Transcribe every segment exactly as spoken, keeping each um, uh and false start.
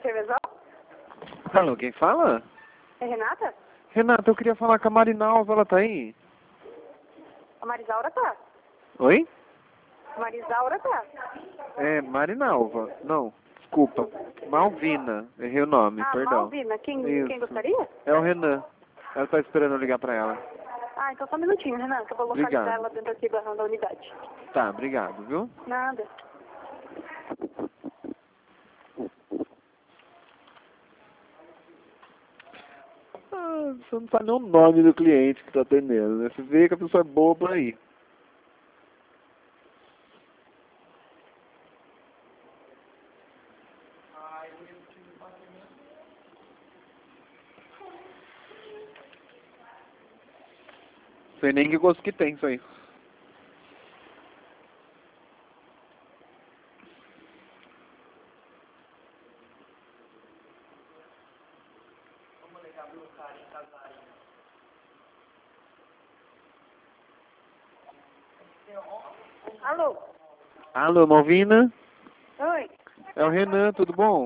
Cervezal? Alô, quem fala? É Renata? Renata, eu queria falar com a Marinalva, ela tá aí? A Marisaura tá. Oi? A Marisaura tá. É, Marinalva. Não, desculpa. Malvina, errei o nome, Ah, perdão. Malvina. Quem, Isso. quem gostaria? É o Renan. Ela tá esperando eu ligar pra ela. Ah, então só um minutinho, Renan, que eu vou localizar Obrigado. ela dentro aqui da, da unidade. Tá, obrigado, viu? Nada. Ah, você não sabe nem o nome do cliente que tá atendendo, né? Você vê que a pessoa é boa por aí. Sei nem que gosto que tem isso aí. Alô? Alô, Malvina? Oi? É o Renan, tudo bom?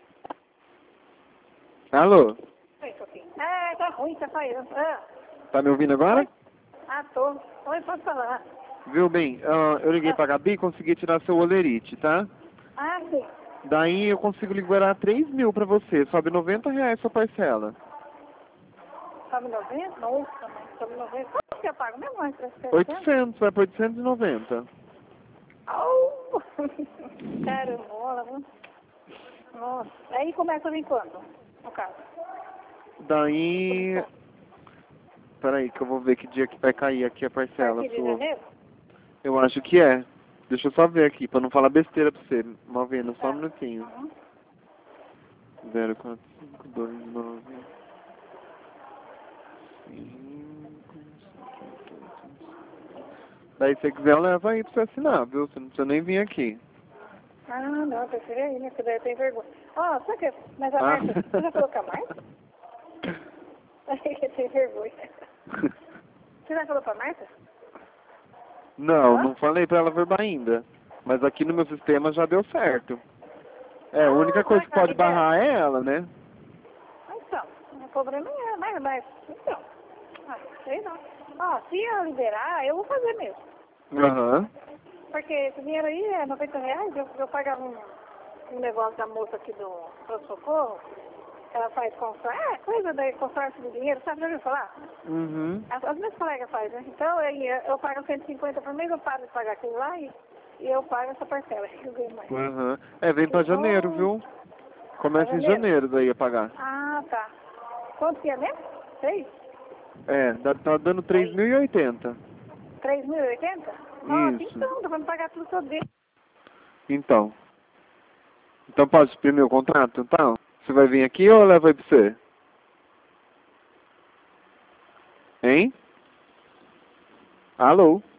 Alô? Oi, Sofia. É, tá ruim, tá saindo. Ah, Tá me ouvindo agora? oi? Ah, tô. Oi, pode falar. Viu bem, ah, eu liguei Ah, pra Gabi e consegui tirar seu olerite, tá? ah, sim. Daí eu consigo liberar três mil pra você, sobe noventa reais sua parcela. Sobe noventa? Nossa, mãe, sobe noventa. Quanto que eu pago mesmo? Mais trezentos? oitocentos, vai por oitocentos e noventa. Au! Caramba, viu? Nossa. Aí começa a vir quando? No caso. Daí... Peraí que eu vou ver que dia que vai cair aqui a A parcela partir de sua. janeiro? Eu acho que é. Deixa eu só ver aqui, pra não falar besteira pra você. Malvina, só um Tá. minutinho. Uhum. zero quatro cinco dois nove cinco. Daí se você quiser, leva aí pra você assinar, viu? Você não precisa nem vir aqui. Ah, não, eu prefiro aí, né? Porque daí eu tenho vergonha. Ó, sabe que... Mas a Ah. Marta, você já falou com a Marta? Aí que eu tenho vergonha. Você já falou com a Marta? Não, Hã? não falei pra ela verbal ainda. Mas aqui no meu sistema já deu certo. É, a única Ah, coisa será que que ela pode libera? barrar é ela, né? Ah, então, o problema é, mas, mas, então, ah, sei não. Ó, se eu liberar, eu vou fazer mesmo. Aham. Porque esse dinheiro aí é noventa reais, eu, eu pagava um, um negócio da moça aqui do pronto-socorro, ela faz consórcio, é, coisa da consórcio do dinheiro, sabe, já ouviu falar? Uhum. As, as minhas colegas fazem, né? Então, eu, eu, eu pago cento e cinquenta por mês, eu paro de pagar aquilo lá e, e eu pago essa parcela, que eu ganho mais. Aham. É, vem pra janeiro, Oh, viu? pra Começa em janeiro? janeiro daí a pagar. Ah, tá. Quanto que é mesmo? Seis? É, dá- tá dando três mil e oitenta. três mil e oitenta? Nossa, Isso. então, tô falando pagar tudo todo dia. Então. Então pode exprimir o contrato, então? Você vai vir aqui ou eu levo aí pra você? Hein? Alô?